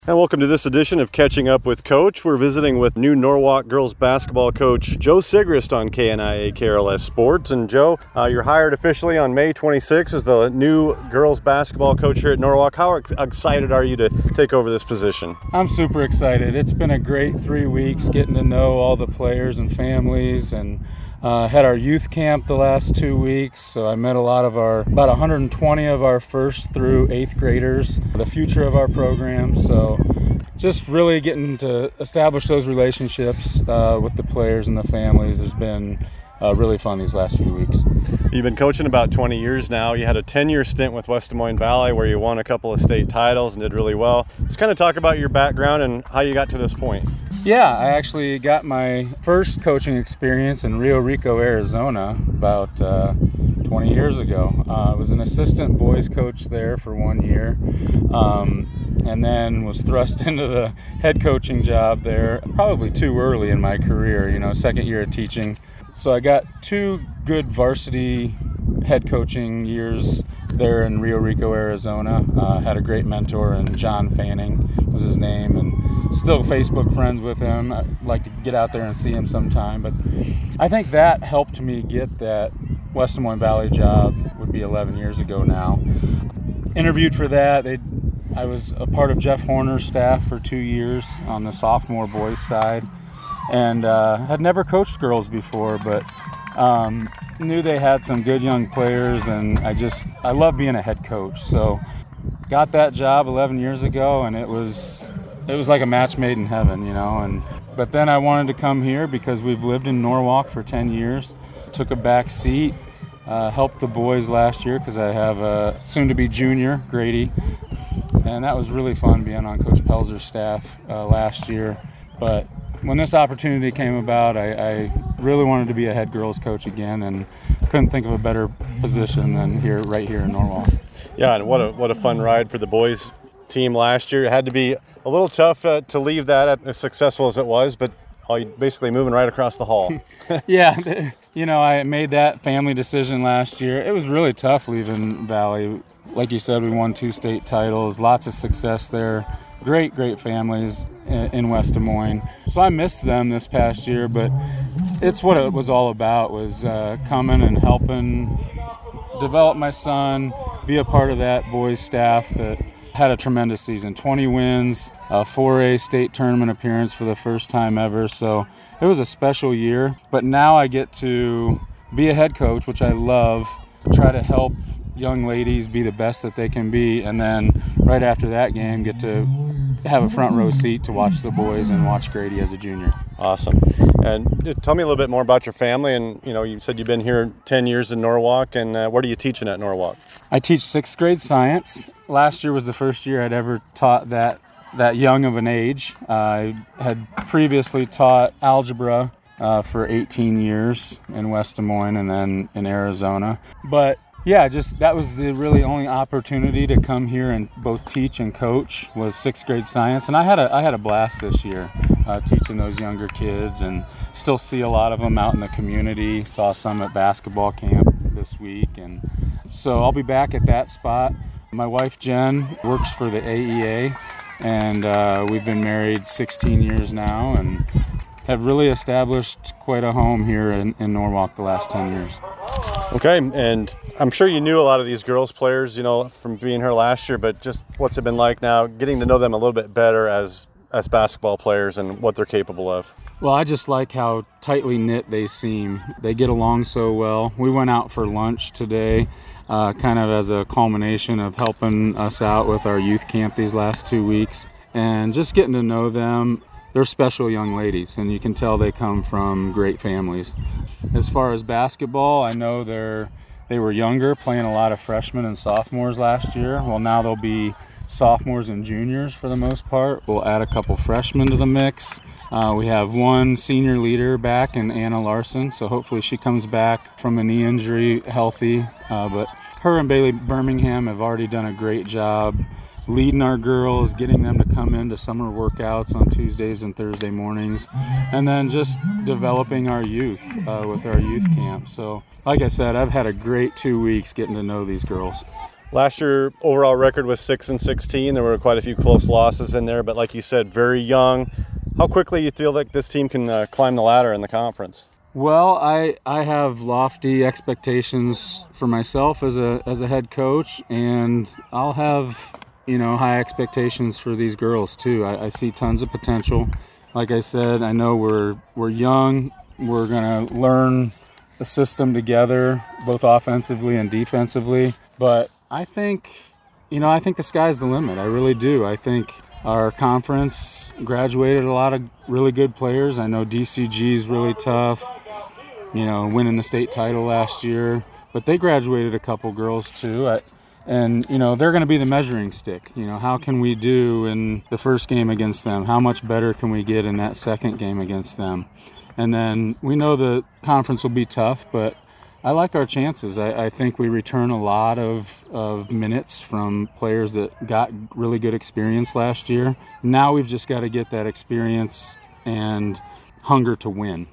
And welcome to this edition of Catching Up with Coach. We're visiting with new Norwalk girls basketball coach Joe Sigrist on KNIA KRLS Sports. And Joe, you're hired officially on May 26th as the new girls basketball coach here at Norwalk. How excited are you to take over this position? I'm super excited. It's been a great 3 weeks getting to know all the players and families, and had our youth camp the last 2 weeks, so I met about 120 of our first through 8th graders, the future of our program. So just really getting to establish those relationships with the players and the families has been really fun these last few weeks. You've been coaching about 20 years now. You had a 10-year stint with West Des Moines Valley where you won a couple of state titles and did really well. Just kind of talk about your background and how you got to this point. Yeah, I actually got my first coaching experience in Rio Rico, Arizona about 20 years ago. I was an assistant boys coach there for 1 year, and then was thrust into the head coaching job there probably too early in my career, second year of teaching. So I got 2 good varsity head coaching years there in Rio Rico, Arizona. Had a great mentor, and John Fanning was his name, and still Facebook friends with him. I'd like to get out there and see him sometime. But I think that helped me get that West Des Moines Valley job, would be 11 years ago now. Interviewed for that. I was a part of Jeff Horner's staff for 2 years on the sophomore boys side, and had never coached girls before, but knew they had some good young players, and I love being a head coach. So got that job 11 years ago, and it was like a match made in heaven, but then I wanted to come here because we've lived in Norwalk for 10 years. Took a back seat, helped the boys last year because I have a soon-to-be junior, Grady, and that was really fun being on Coach Pelzer's staff last year. But when this opportunity came about, I really wanted to be a head girls coach again, and couldn't think of a better position than right here in Norwalk. Yeah, and what a fun ride for the boys team last year. It had to be a little tough to leave that as successful as it was, but basically moving right across the hall. Yeah, I made that family decision last year. It was really tough leaving Valley. Like you said, we won 2 state titles, lots of success there. Great families in West Des Moines. So I missed them this past year, but it's what it was all about, was coming and helping develop my son, be a part of that boys staff that had a tremendous season. 20 wins, a 4A state tournament appearance for the first time ever. So it was a special year. But now I get to be a head coach, which I love, try to help young ladies be the best that they can be, and then right after that game get to have a front row seat to watch the boys and watch Grady as a junior. Awesome. And tell me a little bit more about your family. And you said you've been here 10 years in Norwalk, and what are you teaching at Norwalk? I teach 6th grade science. Last year was the first year I'd ever taught that young of an age. I had previously taught algebra for 18 years in West Des Moines and then in Arizona. But yeah, that was the really only opportunity to come here and both teach and coach was 6th grade science. And I had a blast this year teaching those younger kids, and still see a lot of them out in the community. Saw some at basketball camp this week, and so I'll be back at that spot. My wife Jen works for the AEA, and we've been married 16 years now and have really established quite a home here in Norwalk the last 10 years. Okay, and I'm sure you knew a lot of these girls players, from being here last year, but just what's it been like now, getting to know them a little bit better as basketball players and what they're capable of? Well, I just like how tightly knit they seem. They get along so well. We went out for lunch today, kind of as a culmination of helping us out with our youth camp these last 2 weeks, and just getting to know them. They're special young ladies, and you can tell they come from great families. As far as basketball, I know they were younger, playing a lot of freshmen and sophomores last year. Well, now they'll be sophomores and juniors for the most part. We'll add a couple freshmen to the mix. We have one senior leader back in Anna Larson, so hopefully she comes back from a knee injury healthy. But her and Bailey Birmingham have already done a great job leading our girls, getting them to come into summer workouts on Tuesdays and Thursday mornings, and then just developing our youth with our youth camp. So like I said, I've had a great 2 weeks getting to know these girls. Last year, overall record was 6-16. There were quite a few close losses in there, but like you said, very young. How quickly you feel like this team can climb the ladder in the conference? Well, I have lofty expectations for myself as a head coach, and I'll have high expectations for these girls too. I see tons of potential. Like I said, I know we're young. We're gonna learn the system together, both offensively and defensively. But I think the sky's the limit. I really do. I think our conference graduated a lot of really good players. I know DCG is really tough, winning the state title last year. But they graduated a couple girls too. And they're going to be the measuring stick. How can we do in the first game against them? How much better can we get in that second game against them? And then we know the conference will be tough, but I like our chances. I think we return a lot of minutes from players that got really good experience last year. Now we've just got to get that experience and hunger to win.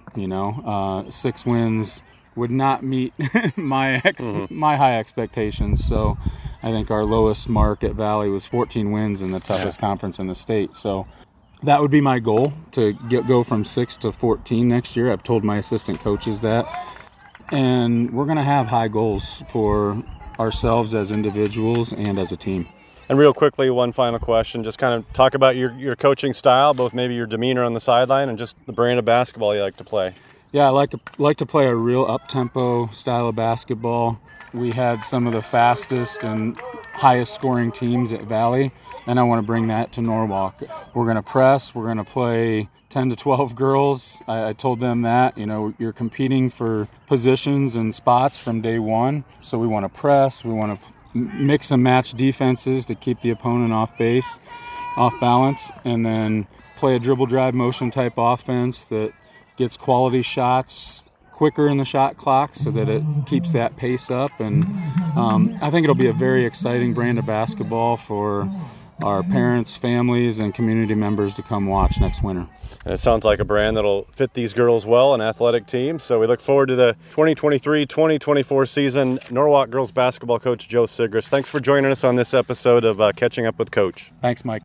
6 wins would not meet my high expectations. So I think our lowest mark at Valley was 14 wins in the toughest conference in the state. So that would be my goal, to go from 6 to 14 next year. I've told my assistant coaches that. And we're going to have high goals for ourselves as individuals and as a team. And real quickly, one final question. Just kind of talk about your coaching style, both maybe your demeanor on the sideline and just the brand of basketball you like to play. Yeah, I like to play a real up-tempo style of basketball. We had some of the fastest and highest scoring teams at Valley, and I want to bring that to Norwalk. We're going to press. We're going to play 10 to 12 girls. I told them that, you're competing for positions and spots from day one. So we want to press. We want to mix and match defenses to keep the opponent off base, off balance, and then play a dribble drive motion type offense that gets quality shots quicker in the shot clock so that it keeps that pace up. And I think it'll be a very exciting brand of basketball for our parents, families, and community members to come watch next winter. And it sounds like a brand that'll fit these girls well, an athletic team. So we look forward to the 2023-2024 season. Norwalk girls basketball coach Joe Sigrist, thanks for joining us on this episode of Catching Up with Coach. Thanks, Mike.